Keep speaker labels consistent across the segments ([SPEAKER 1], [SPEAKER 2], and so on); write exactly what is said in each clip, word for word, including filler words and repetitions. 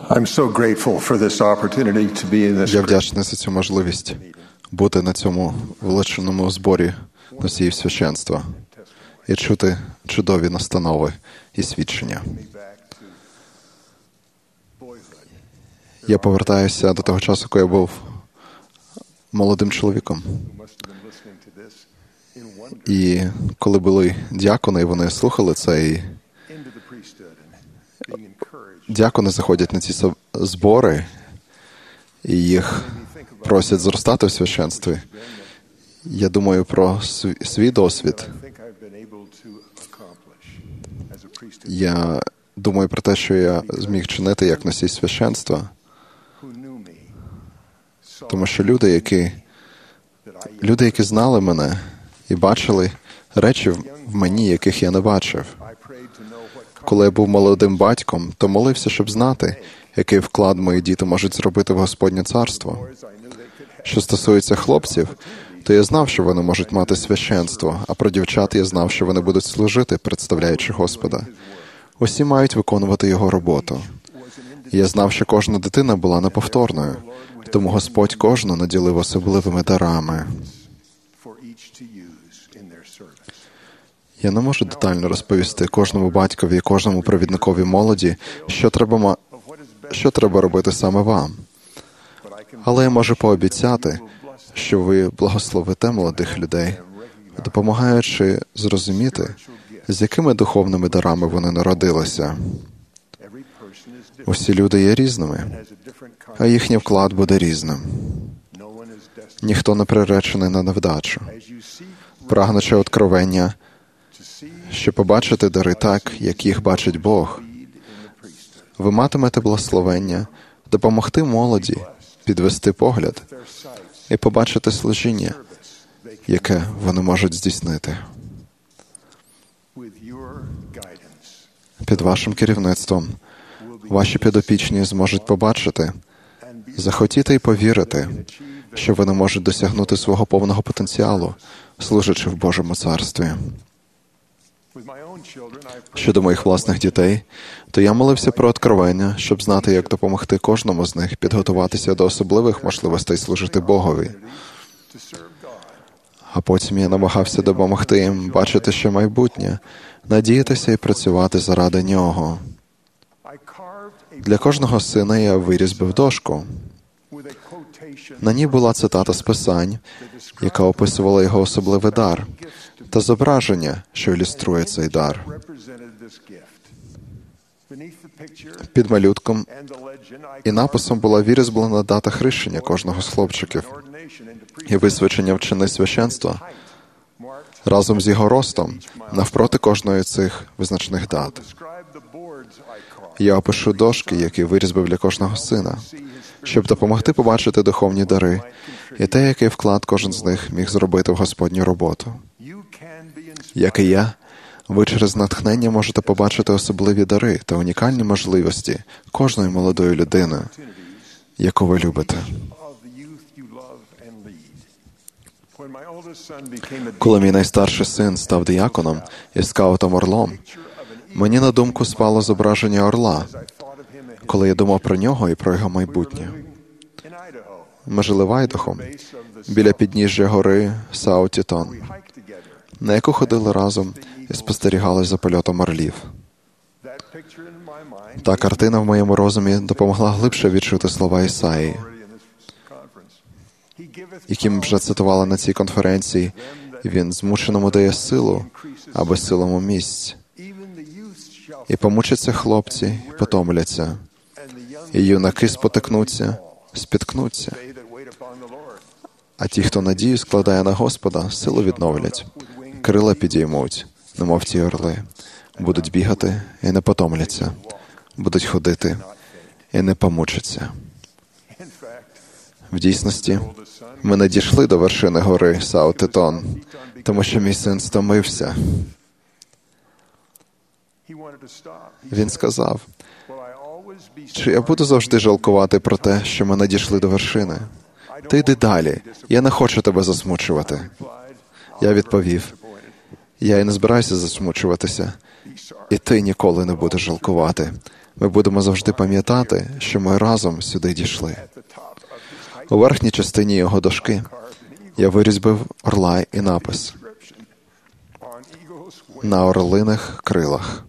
[SPEAKER 1] I'm so grateful for this opportunity to be in this.
[SPEAKER 2] Я вдячний за цю можливість бути на цьому величному зборі носіїв священства і чути чудові настанови і свідчення. Я повертаюся до того часу, коли я був молодим чоловіком. І коли були діакони, і вони слухали це, і діакони заходять на ці збори, і їх просять зростати в священстві. Я думаю про свій досвід. Я думаю про те, що я зміг чинити як носій священства. Тому що люди, які, люди, які знали мене і бачили речі в мені, яких я не бачив. Коли я був молодим батьком, то молився, щоб знати, який вклад мої діти можуть зробити в Господнє царство. Що стосується хлопців, то я знав, що вони можуть мати священство, а про дівчат я знав, що вони будуть служити, представляючи Господа. Усі мають виконувати Його роботу. І я знав, що кожна дитина була неповторною, тому Господь кожну наділив особливими дарами. Я не можу детально розповісти кожному батькові і кожному провідникові молоді, що треба, що треба робити саме вам. Але я можу пообіцяти, що ви благословите молодих людей, допомагаючи зрозуміти, з якими духовними дарами вони народилися. Усі люди є різними, а їхній вклад буде різним. Ніхто не приречений на невдачу. Прагнучи откровення, щоб побачити дари так, як їх бачить Бог, ви матимете благословення допомогти молоді підвести погляд і побачити служіння, яке вони можуть здійснити. Під вашим керівництвом ваші підопічні зможуть побачити, захотіти і повірити, що вони можуть досягнути свого повного потенціалу, служачи в Божому царстві. Щодо моїх власних дітей, то я молився про откровення, щоб знати, як допомогти кожному з них підготуватися до особливих можливостей служити Богові. А потім я намагався допомогти їм бачити ще майбутнє, надіятися і працювати заради Нього. Для кожного сина я вирізбив дошку. На ній була цитата з Писань, яка описувала його особливий дар, та зображення, що ілюструє цей дар. Під малютком і написом була вирізблена дата хрещення кожного з хлопчиків і висвячення в чини священства разом з його ростом навпроти кожної з цих визначних дат. Я опишу дошки, які вирізбив для кожного сина, щоб допомогти побачити духовні дари і те, який вклад кожен з них міг зробити в Господню роботу. Як і я, ви через натхнення можете побачити особливі дари та унікальні можливості кожної молодої людини, яку ви любите. Коли мій найстарший син став дияконом і скаутом-орлом, мені на думку спало зображення орла, коли я думав про нього і про його майбутнє. Ми жили в Айдахо, біля підніжжя гори Саутітон, на яку ходили разом і спостерігали за польотом орлів. Та картина в моєму розумі допомогла глибше відчути слова Ісаї, які ми вже цитували на цій конференції. Він змученому дає силу, а безсилому місць. І помучаться хлопці, і потомляться, і юнаки спотикнуться, спіткнуться. А ті, хто надію складає на Господа, силу відновлять, крила підіймуть, немов ті орли, будуть бігати і не потомляться, будуть ходити і не помучаться. В дійсності, ми не дійшли до вершини гори Саутитон, тому що мій син стомився. Він сказав, чи я буду завжди жалкувати про те, що ми не дійшли до вершини? Ти йди далі, я не хочу тебе засмучувати. Я відповів, я і не збираюся засмучуватися, і ти ніколи не будеш жалкувати, Ми будемо завжди пам'ятати, що ми разом сюди дійшли. У верхній частині його дошки я вирізбив орла і напис «На орлиних крилах».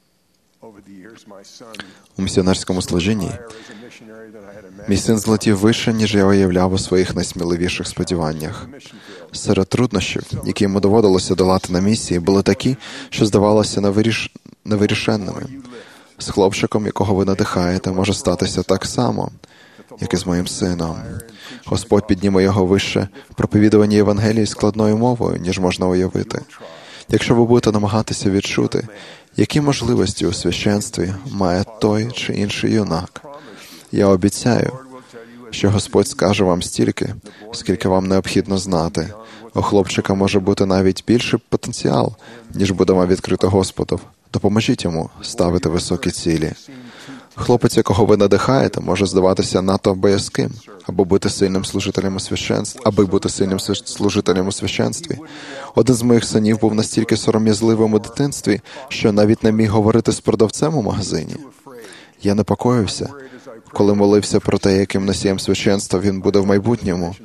[SPEAKER 2] У місіонерському служінні мій син злетів вище, ніж я уявляв у своїх найсміливіших сподіваннях. Серед труднощів, які йому доводилося долати на місії, були такі, що здавалося невиріш... невирішенними. З хлопчиком, якого ви надихаєте, може статися так само, як і з моїм сином. Господь підніме його вище в проповідуванні Євангелії складною мовою, ніж можна уявити. Якщо ви будете намагатися відчути, які можливості у священстві має той чи інший юнак, я обіцяю, що Господь скаже вам стільки, скільки вам необхідно знати. У хлопчика може бути навіть більший потенціал, ніж буде вам відкрито Господу. Допоможіть йому ставити високі цілі. Хлопець, якого ви надихаєте, може здаватися надто боязким, або бути сильним служителем у священстві, аби бути сильним служителем у священстві. Один з моїх синів був настільки сором'язливим у дитинстві, що навіть не міг говорити з продавцем у магазині. Я непокоївся, коли молився про те, яким носієм священства він буде в майбутньому.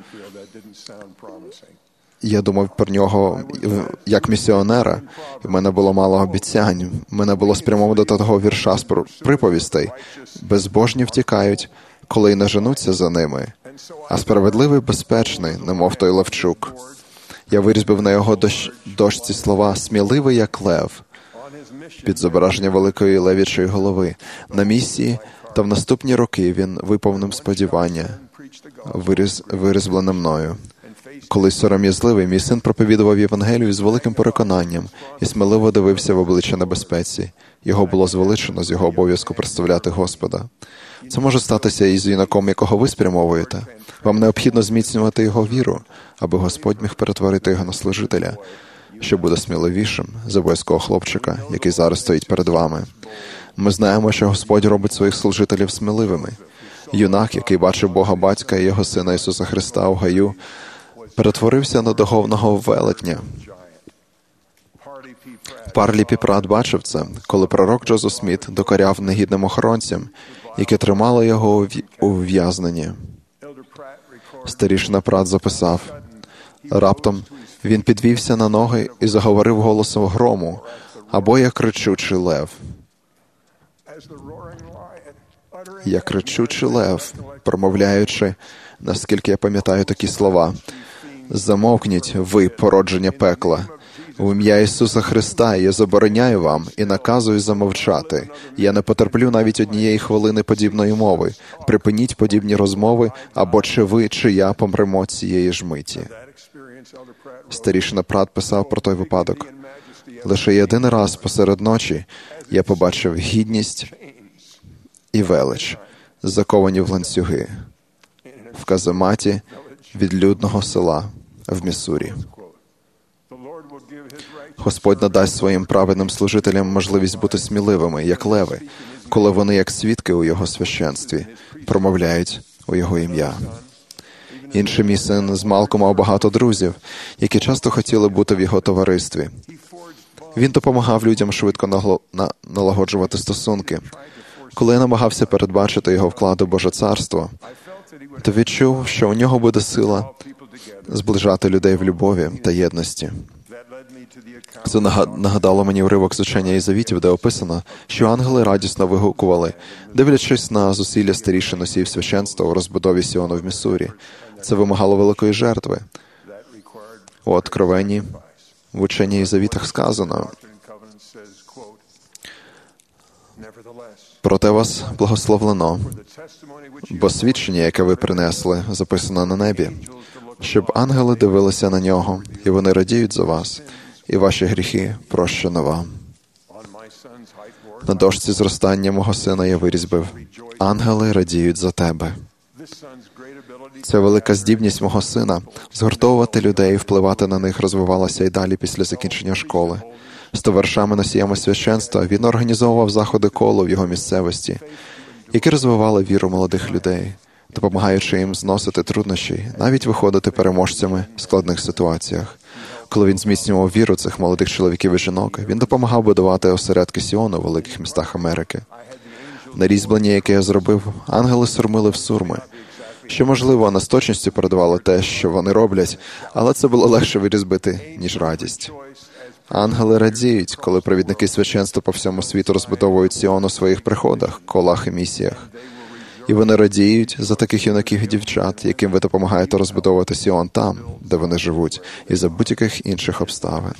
[SPEAKER 2] Я думав про нього як місіонера, і в мене було мало обіцянь. В мене було спрямовано до того вірша з приповістей. Безбожні втікають, коли й не женуться за ними, а справедливий безпечний, немов той левчук. Я вирізбив на його дощ... дошці слова «сміливий, як лев» під зображення великої левічої голови. На місії та в наступні роки він виповнив сподівання, виріз... вирізблене мною. Колись сором'язливий, мій син проповідував Євангелію з великим переконанням і сміливо дивився в обличчя небезпеці. Його було звеличено з його обов'язку представляти Господа. Це може статися і з юнаком, якого ви спрямовуєте. Вам необхідно зміцнювати його віру, аби Господь міг перетворити його на служителя, що буде сміливішим за боязкого хлопчика, який зараз стоїть перед вами. Ми знаємо, що Господь робить своїх служителів сміливими. Юнак, який бачив Бога Батька і його Сина Ісуса Христа у гаю, перетворився на духовного велетня. Парлі Піпрат бачив це, коли пророк Джозеф Сміт докоряв негідним охоронцям, які тримали його у ув'язненні. Старішина Прат записав: «Раптом він підвівся на ноги і заговорив голосом грому, або як кричучий лев. Як кричучий лев, промовляючи, наскільки я пам'ятаю такі слова: «Замовкніть, ви, породження пекла. В ім'я Ісуса Христа я забороняю вам і наказую замовчати. Я не потерплю навіть однієї хвилини подібної мови. Припиніть подібні розмови, або чи ви, чи я помремо цієї ж миті». Старішина Прат писав про той випадок: «Лише єдиний раз посеред ночі я побачив гідність і велич, заковані в ланцюги, в казематі відлюдного села в Міссурі. Господь надасть своїм праведним служителям можливість бути сміливими, як леви, коли вони, як свідки у Його священстві, промовляють у Його ім'я». Інший мій син з Малком мав багато друзів, які часто хотіли бути в його товаристві. Він допомагав людям швидко нагло... на... налагоджувати стосунки. Коли я намагався передбачити його вклад у Боже Царство, то відчув, що у нього буде сила зближати людей в любові та єдності. Це нагадало мені уривок з учення Єзавітів, де описано, що ангели радісно вигукували, дивлячись на зусилля старішин носіїв священства у розбудові Сіону в Міссурі. Це вимагало великої жертви. У Откровенні, в ученні Єзавітах сказано: «Проте вас благословлено, бо свідчення, яке ви принесли, записано на небі, щоб ангели дивилися на нього, і вони радіють за вас, і ваші гріхи прощено вам». На дошці зростання мого сина я вирізбив: «Ангели радіють за тебе». Ця велика здібність мого сина згуртовувати людей і впливати на них розвивалася й далі після закінчення школи. З товаришами носіями священства він організовував заходи коло в його місцевості, які розвивали віру молодих людей, допомагаючи їм зносити труднощі, навіть виходити переможцями в складних ситуаціях. Коли він зміцнював віру цих молодих чоловіків і жінок, він допомагав будувати осередки Сіону у великих містах Америки. На різьблення, яке я зробив, ангели сурмили в сурми, що, можливо, не з точністю передавало те, що вони роблять, але це було легше вирізбити, ніж радість. Ангели радіють, коли провідники священства по всьому світу розбудовують Сіон у своїх приходах, колах і місіях. І вони радіють за таких юнаків і дівчат, яким ви допомагаєте розбудовувати Сіон там, де вони живуть, і за будь-яких інших обставин.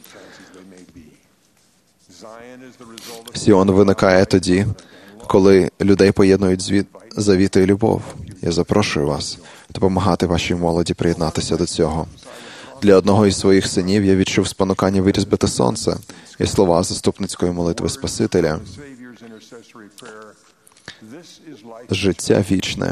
[SPEAKER 2] Сіон виникає тоді, коли людей поєднують звіт, завіти і любов. Я запрошую вас допомагати вашій молоді приєднатися до цього. Для одного із своїх синів я відчув спонукання вирізбити сонце і слова заступницької молитви Спасителя. Життя вічне.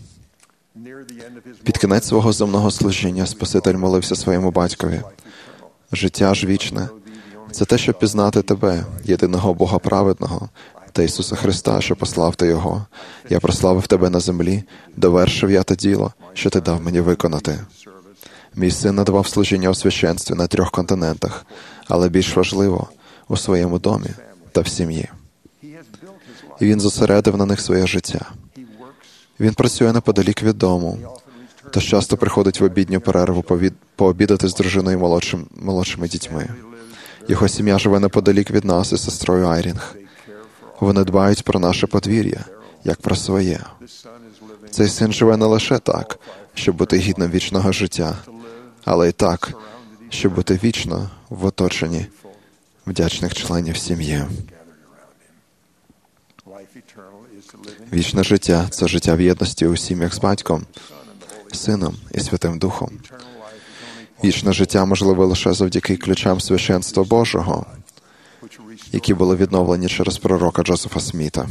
[SPEAKER 2] Під кінець свого земного служіння Спаситель молився своєму батькові. Життя ж вічне – це те, щоб пізнати тебе, єдиного Бога праведного, та Ісуса Христа, що послав ти Його. Я прославив тебе на землі, довершив я те діло, що ти дав мені виконати. Мій син надавав служіння у священстві на трьох континентах, але більш важливо – у своєму домі та в сім'ї. І він зосередив на них своє життя. Він працює неподалік від дому, тож часто приходить в обідню перерву пообідати з дружиною і молодшим, молодшими дітьми. Його сім'я живе неподалік від нас із сестрою Айрінг. Вони дбають про наше подвір'я, як про своє. Цей син живе не лише так, щоб бути гідним вічного життя, але й так, щоб бути вічно в оточенні вдячних членів сім'ї. Вічне життя – це життя в єдності у сім'ях з Батьком, Сином і Святим Духом. Вічне життя можливе лише завдяки ключам священства Божого, які були відновлені через пророка Джозефа Сміта.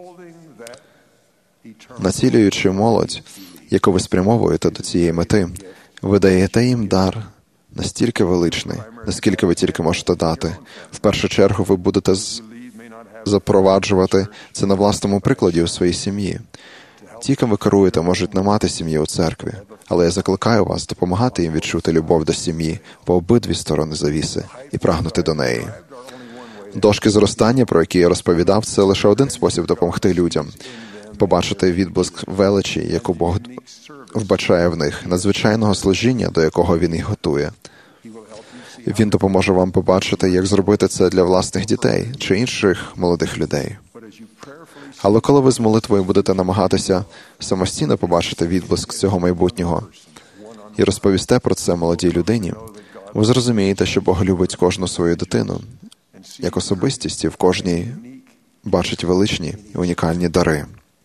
[SPEAKER 2] Націлюючи молодь, яку ви спрямовуєте до цієї мети, ви даєте їм дар настільки величний, наскільки ви тільки можете дати. В першу чергу ви будете з... запроваджувати це на власному прикладі у своїй сім'ї. Ті, ким ви керуєте, можуть не мати сім'ї у церкві, але я закликаю вас допомагати їм відчути любов до сім'ї по обидві сторони завіси і прагнути до неї. Дошки зростання, про які я розповідав, це лише один спосіб допомогти людям побачити відблиск величі, яку Бог вбачає в них, надзвичайного служіння, до якого Він їх готує. Він допоможе вам побачити, як зробити це для власних дітей чи інших молодих людей. Але коли ви з молитвою будете намагатися самостійно побачити відблиск цього майбутнього і розповісте про це молодій людині, ви зрозумієте, що Бог любить кожну свою дитину, як особистість, і в кожній бачить величні і унікальні дари.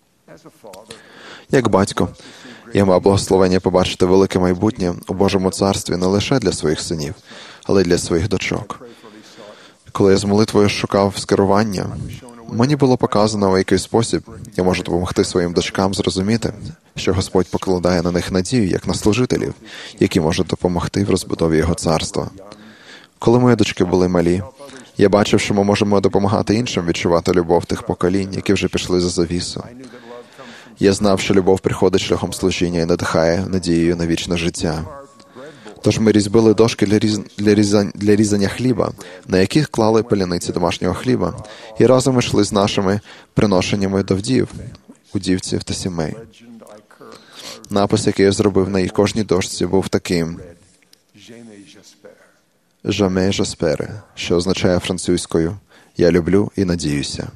[SPEAKER 2] Як батько, я мав благословення побачити велике майбутнє у Божому царстві не лише для своїх синів, але й для своїх дочок. Коли я з молитвою шукав скерування, мені було показано, у який спосіб я можу допомогти своїм дочкам зрозуміти, що Господь покладає на них надію, як на служителів, які можуть допомогти в розбудові Його царства. Коли мої дочки були малі, я бачив, що ми можемо допомагати іншим відчувати любов тих поколінь, які вже пішли за завісу. Я знав, що любов приходить шляхом служіння і надихає надією на вічне життя. Тож ми різьбили дошки для, різ... для, різань... для різання хліба, на яких клали паляниці домашнього хліба, і разом йшли з нашими приношеннями до вдів, удівців та сімей. Напис, який я зробив на їх кожній дошці, був таким: «Jamais j'espère», що означає французькою «Я люблю і надіюся».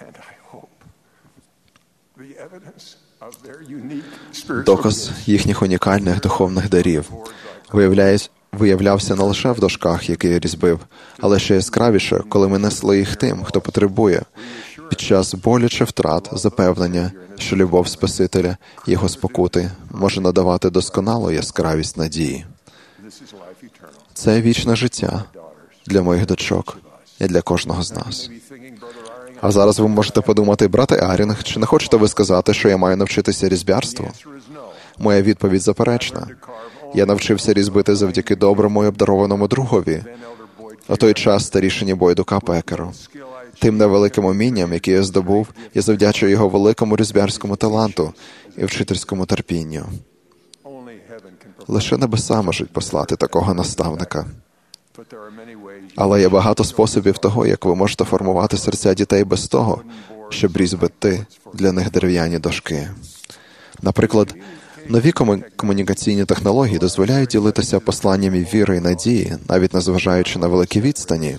[SPEAKER 2] Доказ їхніх унікальних духовних дарів виявлявся не лише в дошках, які я різьбив, але ще яскравіше, коли ми несли їх тим, хто потребує, під час боляче втрат запевнення, що любов Спасителя, Його спокути, може надавати досконалу яскравість надії. Це вічне життя для моїх дочок і для кожного з нас. А зараз ви можете подумати: брате Арінг, чи не хочете ви сказати, що я маю навчитися різьбярству? Моя відповідь заперечна. Я навчився різьбити завдяки доброму і обдарованому другові, у той час старішині Бойду Пекеру. Тим невеликим умінням, яке я здобув, я завдячую його великому різьбярському таланту і вчительському терпінню. Лише небеса можуть послати такого наставника. Але є багато способів того, як ви можете формувати серця дітей без того, щоб різьбити для них дерев'яні дошки. Наприклад, нові кому- комунікаційні технології дозволяють ділитися посланнями віри і надії, навіть незважаючи на великі відстані.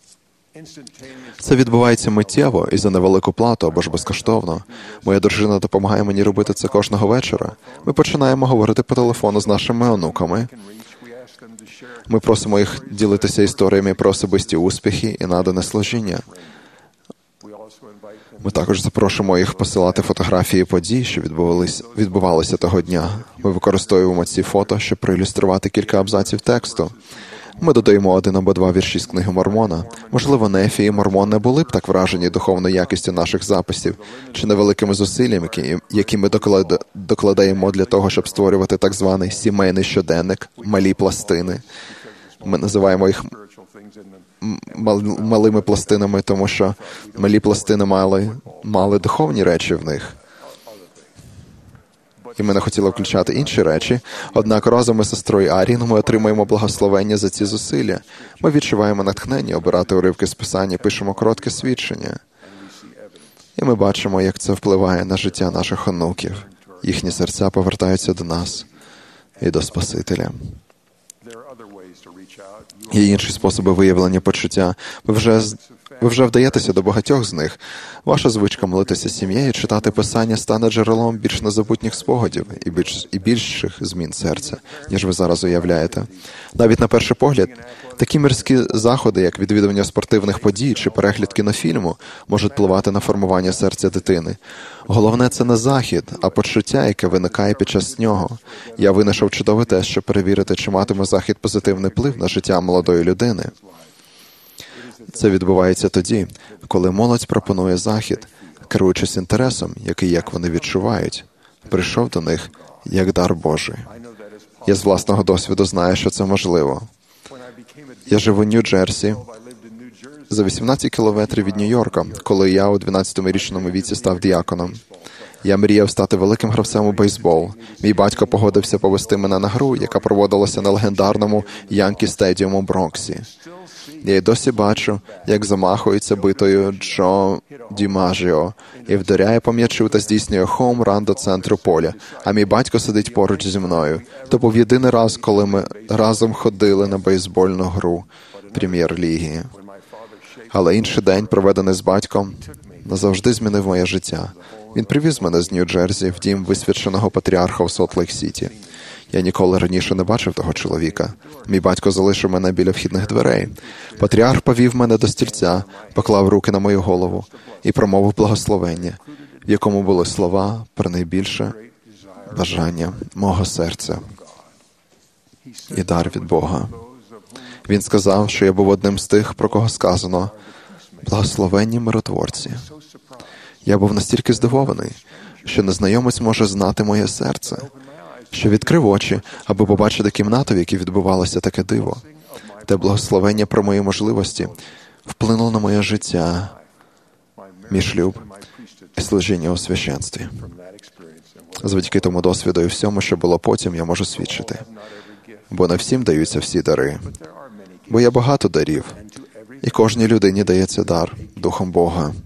[SPEAKER 2] Це відбувається миттєво і за невелику плату або ж безкоштовно. Моя дружина допомагає мені робити це кожного вечора. Ми починаємо говорити по телефону з нашими онуками. Ми просимо їх ділитися історіями про особисті успіхи і надане служіння. Ми також запрошуємо їх посилати фотографії подій, що відбувалися, відбувалися того дня. Ми використовуємо ці фото, щоб проілюструвати кілька абзаців тексту. Ми додаємо один або два вірші з книги Мормона. Можливо, Нефі і Мормон не були б так вражені духовною якістю наших записів чи невеликими зусиллями, які, які ми доклад- докладаємо для того, щоб створювати так званий сімейний щоденник, малі пластини. Ми називаємо їх м- мал- малими пластинами, тому що малі пластини мали, мали духовні речі в них. І ми не хотіли включати інші речі. Однак разом із сестрою Арін ми отримуємо благословення за ці зусилля. Ми відчуваємо натхнення обирати уривки з Писання, пишемо коротке свідчення. І ми бачимо, як це впливає на життя наших онуків. Їхні серця повертаються до нас і до Спасителя. Є інші способи виявлення почуття. Ви вже, ви вже вдаєтеся до багатьох з них. Ваша звичка молитися сім'єю, читати Писання стане джерелом більш незабутніх спогадів і, більш, і більших змін серця, ніж ви зараз уявляєте. Навіть на перший погляд, такі мирські заходи, як відвідування спортивних подій чи перегляд кінофільму, можуть впливати на формування серця дитини. Головне – це не захід, а почуття, яке виникає під час нього. Я винайшов чудовий тест, щоб перевірити, чи матиме захід позитивний вплив на життя молодої людини. Це відбувається тоді, коли молодь пропонує захід, керуючись інтересом, який, як вони відчувають, прийшов до них як дар Божий. Я з власного досвіду знаю, що це можливо. Я живу в Нью-Джерсі, за вісімнадцять кілометрів від Нью-Йорка, коли я у дванадцятирічному віці став діаконом. Я мріяв стати великим гравцем у бейсбол. Мій батько погодився повести мене на гру, яка проводилася на легендарному Янкі Стедіум у Бронксі. Я й досі бачу, як замахується битою Джо Дімажіо і вдаряє по м'ячу та здійснює хоум-ран до центру поля, а мій батько сидить поруч зі мною. То був єдиний раз, коли ми разом ходили на бейсбольну гру прем'єр-ліги. Але інший день, проведений з батьком, назавжди змінив моє життя. Він привіз мене з Нью-Джерсі в дім висвяченого патріарха в Солт-Лейк-Сіті. Я ніколи раніше не бачив того чоловіка. Мій батько залишив мене біля вхідних дверей. Патріарх повів мене до стільця, поклав руки на мою голову і промовив благословення, в якому були слова про найбільше бажання мого серця і дар від Бога. Він сказав, що я був одним з тих, про кого сказано «благословенні миротворці». Я був настільки здивований, що незнайомець може знати моє серце, що відкрив очі, аби побачити кімнату, в якій відбувалося таке диво. Те благословення про мої можливості вплинуло на моє життя, мій шлюб і служіння у священстві. Завдяки тому досвіду і всьому, що було потім, я можу свідчити. Бо не всім даються всі дари. Бо є багато дарів, і кожній людині дається дар Духом Бога.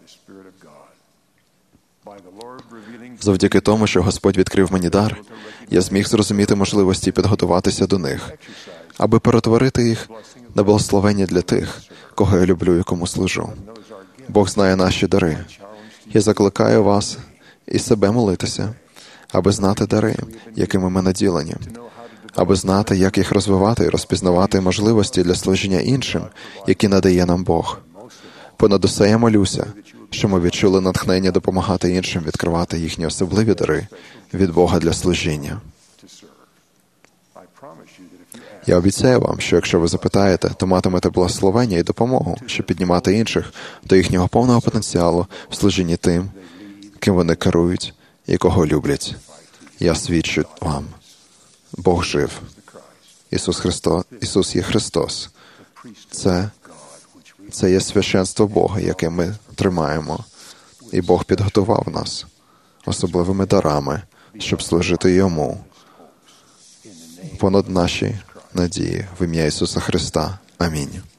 [SPEAKER 2] Завдяки тому, що Господь відкрив мені дар, я зміг зрозуміти можливості і підготуватися до них, аби перетворити їх на благословення для тих, кого я люблю і кому служу. Бог знає наші дари. Я закликаю вас і себе молитися, аби знати дари, якими ми наділені, аби знати, як їх розвивати і розпізнавати можливості для служіння іншим, які надає нам Бог. Понад усе я молюся, що ми відчули натхнення допомагати іншим відкривати їхні особливі дари від Бога для служіння. Я обіцяю вам, що якщо ви запитаєте, то матимете благословення і допомогу, щоб піднімати інших до їхнього повного потенціалу в служінні тим, ким вони керують і кого люблять. Я свідчу вам. Бог жив. Ісус Христос, Ісус є Христос. Це, це є священство Бога, яке ми тримаємо. І Бог підготував нас особливими дарами, щоб служити Йому. Понад наші надії в ім'я Ісуса Христа. Амінь.